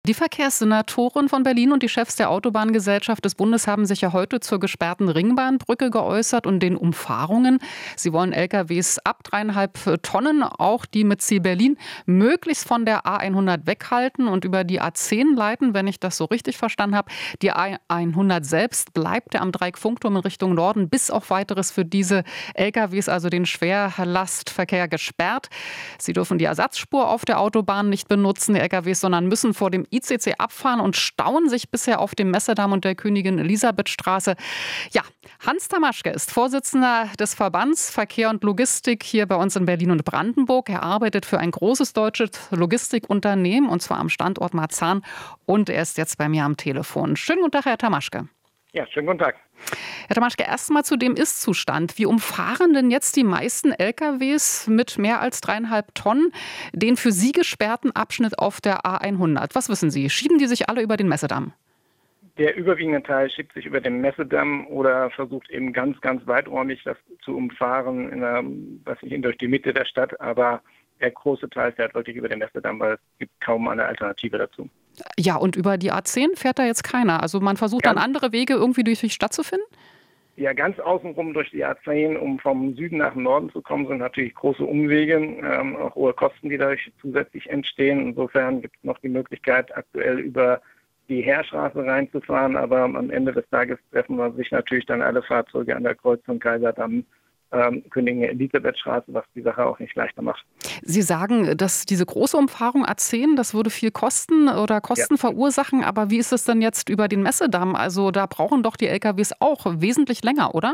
Die Verkehrssenatoren von Berlin und die Chefs der Autobahngesellschaft des Bundes haben sich ja heute zur gesperrten Ringbahnbrücke geäußert und den Umfahrungen. Sie wollen LKWs ab 3,5 Tonnen, auch die mit Ziel Berlin, möglichst von der A100 weghalten und über die A10 leiten, wenn ich das so richtig verstanden habe. Die A100 selbst bleibt ja am Dreieckfunkturm in Richtung Norden bis auf Weiteres für diese LKWs, also den Schwerlastverkehr, gesperrt. Sie dürfen die Ersatzspur auf der Autobahn nicht benutzen, die LKWs, sondern müssen vor dem ICC abfahren und stauen sich bisher auf dem Messedamm und der Königin Elisabethstraße. Ja, Hans Tamaschke ist Vorsitzender des Verbands Verkehr und Logistik hier bei uns in Berlin und Brandenburg. Er arbeitet für ein großes deutsches Logistikunternehmen und zwar am Standort Marzahn und er ist jetzt bei mir am Telefon. Schönen guten Tag, Herr Tamaschke. Ja, schönen guten Tag. Herr Tamaschke, erst mal zu dem Ist-Zustand. Wie umfahren denn jetzt die meisten LKWs mit mehr als 3,5 Tonnen den für Sie gesperrten Abschnitt auf der A100? Was wissen Sie? Schieben die sich alle über den Messedamm? Der überwiegende Teil schiebt sich über den Messedamm oder versucht eben ganz, ganz weiträumig das zu umfahren, durch die Mitte der Stadt. Aber der große Teil fährt wirklich über den Messedamm, weil es gibt kaum eine Alternative dazu. Ja, und über die A10 fährt da jetzt keiner. Also man versucht dann andere Wege irgendwie durch die Stadt zu finden? Ja, ganz außenrum durch die A10, um vom Süden nach dem Norden zu kommen, sind natürlich große Umwege, auch hohe Kosten, die dadurch zusätzlich entstehen. Insofern gibt es noch die Möglichkeit, aktuell über die Heerstraße reinzufahren. Aber am Ende des Tages treffen wir sich natürlich dann alle Fahrzeuge an der Kreuzung Kaiserdamm, Königin Elisabethstraße, was die Sache auch nicht leichter macht. Sie sagen, dass diese große Umfahrung A10, das würde viel kosten oder Kosten verursachen. Aber wie ist es denn jetzt über den Messedamm? Also da brauchen doch die LKWs auch wesentlich länger, oder?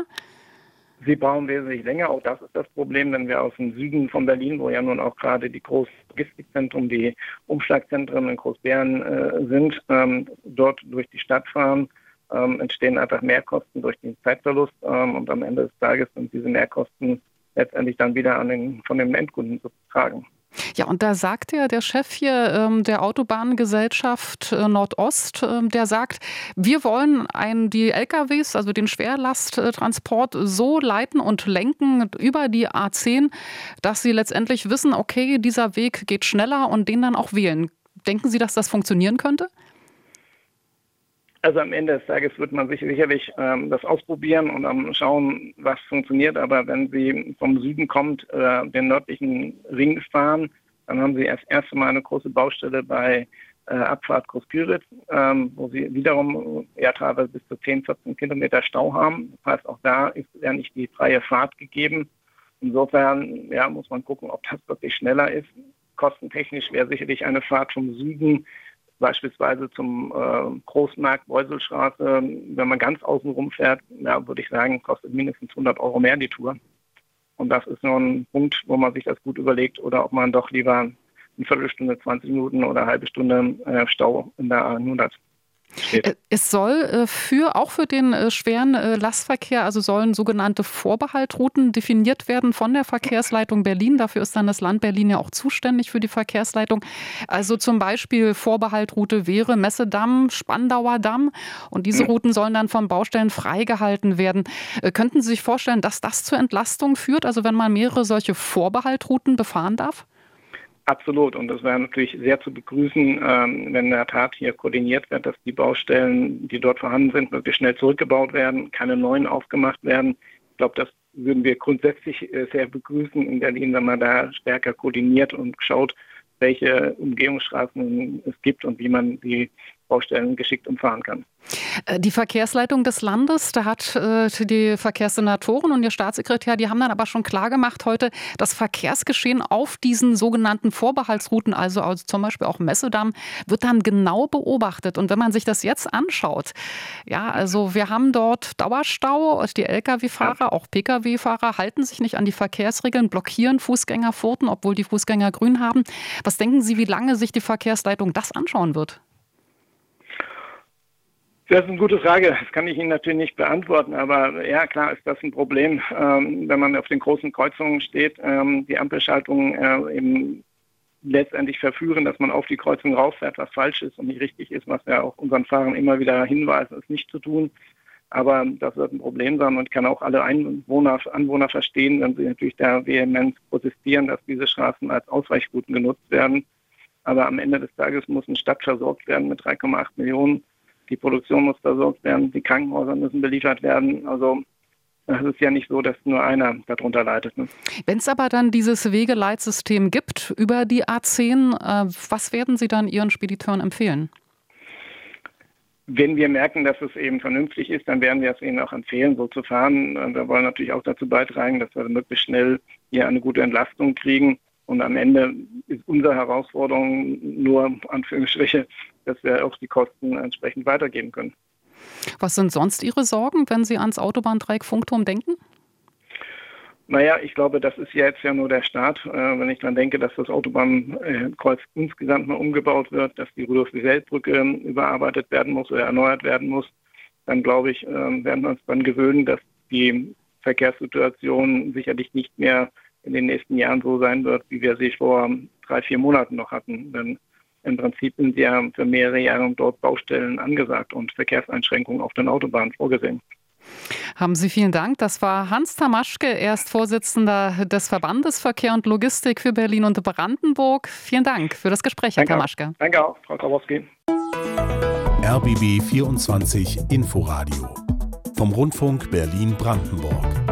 Sie brauchen wesentlich länger. Auch das ist das Problem, wenn wir aus dem Süden von Berlin, wo ja nun auch gerade die großen Logistikzentren, die Umschlagzentren in Großbären sind, dort durch die Stadt fahren. Entstehen einfach Mehrkosten durch den Zeitverlust und am Ende des Tages sind diese Mehrkosten letztendlich dann wieder von den Endkunden zu tragen. Ja, und da sagt der Chef hier der Autobahngesellschaft Nordost, der sagt, wir wollen die LKWs, also den Schwerlasttransport, so leiten und lenken über die A10, dass sie letztendlich wissen, okay, dieser Weg geht schneller und den dann auch wählen. Denken Sie, dass das funktionieren könnte? Also am Ende des Tages wird man sicherlich das ausprobieren und dann schauen, was funktioniert. Aber wenn Sie vom Süden kommt, den nördlichen Ring fahren, dann haben Sie erst mal eine große Baustelle bei Abfahrt Groß-Pyritz, wo Sie wiederum teilweise bis zu 10, 14 Kilometer Stau haben. Das heißt, auch da ist ja nicht die freie Fahrt gegeben. Insofern muss man gucken, ob das wirklich schneller ist. Kostentechnisch wäre sicherlich eine Fahrt vom Süden beispielsweise zum Großmarkt Beuselstraße, wenn man ganz außen rum fährt, würde ich sagen, kostet mindestens 100 Euro mehr die Tour. Und das ist nur ein Punkt, wo man sich das gut überlegt oder ob man doch lieber eine Viertelstunde, 20 Minuten oder eine halbe Stunde Stau in der A100 steht. Es soll auch für den schweren Lastverkehr, also sollen sogenannte Vorbehaltrouten definiert werden von der Verkehrsleitung Berlin. Dafür ist dann das Land Berlin ja auch zuständig für die Verkehrsleitung. Also zum Beispiel Vorbehaltroute wäre Messedamm, Spandauer Damm und diese Routen sollen dann von Baustellen freigehalten werden. Könnten Sie sich vorstellen, dass das zur Entlastung führt, also wenn man mehrere solche Vorbehaltrouten befahren darf? Absolut. Und das wäre natürlich sehr zu begrüßen, wenn in der Tat hier koordiniert wird, dass die Baustellen, die dort vorhanden sind, möglichst schnell zurückgebaut werden, keine neuen aufgemacht werden. Ich glaube, das würden wir grundsätzlich sehr begrüßen in Berlin, wenn man da stärker koordiniert und schaut, welche Umgehungsstraßen es gibt und wie man die Baustellen geschickt umfahren kann. Die Verkehrsleitung des Landes, da hat die Verkehrssenatoren und ihr Staatssekretär, die haben dann aber schon klargemacht heute, das Verkehrsgeschehen auf diesen sogenannten Vorbehaltsrouten, also zum Beispiel auch Messedamm, wird dann genau beobachtet. Und wenn man sich das jetzt anschaut, also wir haben dort Dauerstau, die Lkw-Fahrer, auch Pkw-Fahrer halten sich nicht an die Verkehrsregeln, blockieren Fußgängerfurten, obwohl die Fußgänger grün haben. Was denken Sie, wie lange sich die Verkehrsleitung das anschauen wird? Das ist eine gute Frage. Das kann ich Ihnen natürlich nicht beantworten. Aber ja, klar ist das ein Problem, wenn man auf den großen Kreuzungen steht, die Ampelschaltungen eben letztendlich verführen, dass man auf die Kreuzung rauffährt, was falsch ist und nicht richtig ist, was wir auch unseren Fahrern immer wieder hinweisen, es nicht zu tun. Aber das wird ein Problem sein und ich kann auch alle Anwohner verstehen, wenn sie natürlich da vehement protestieren, dass diese Straßen als Ausweichrouten genutzt werden. Aber am Ende des Tages muss eine Stadt versorgt werden mit 3,8 Millionen. Die Produktion muss versorgt werden, die Krankenhäuser müssen beliefert werden. Also es ist ja nicht so, dass nur einer darunter leidet. Ne? Wenn es aber dann dieses Wegeleitsystem gibt über die A10, was werden Sie dann Ihren Spediteuren empfehlen? Wenn wir merken, dass es eben vernünftig ist, dann werden wir es ihnen auch empfehlen, so zu fahren. Wir wollen natürlich auch dazu beitragen, dass wir möglichst schnell hier eine gute Entlastung kriegen. Und am Ende ist unsere Herausforderung nur, Anführungsstriche, dass wir auch die Kosten entsprechend weitergeben können. Was sind sonst Ihre Sorgen, wenn Sie ans Autobahndreieck Funkturm denken? Naja, ich glaube, das ist jetzt ja nur der Start. Wenn ich daran denke, dass das Autobahnkreuz insgesamt mal umgebaut wird, dass die Rudolf-Wesel-Brücke überarbeitet werden muss oder erneuert werden muss, dann glaube ich, werden wir uns dann gewöhnen, dass die Verkehrssituation sicherlich nicht mehr in den nächsten Jahren so sein wird, wie wir sie vor 3-4 Monaten noch hatten. Denn im Prinzip sind ja für mehrere Jahre dort Baustellen angesagt und Verkehrseinschränkungen auf den Autobahnen vorgesehen. Haben Sie vielen Dank. Das war Hans Tamaschke, er ist Vorsitzender des Verbandes Verkehr und Logistik für Berlin und Brandenburg. Vielen Dank für das Gespräch, Herr Tamaschke. Danke auch, Frau Kowalski. RBB 24 Inforadio vom Rundfunk Berlin-Brandenburg.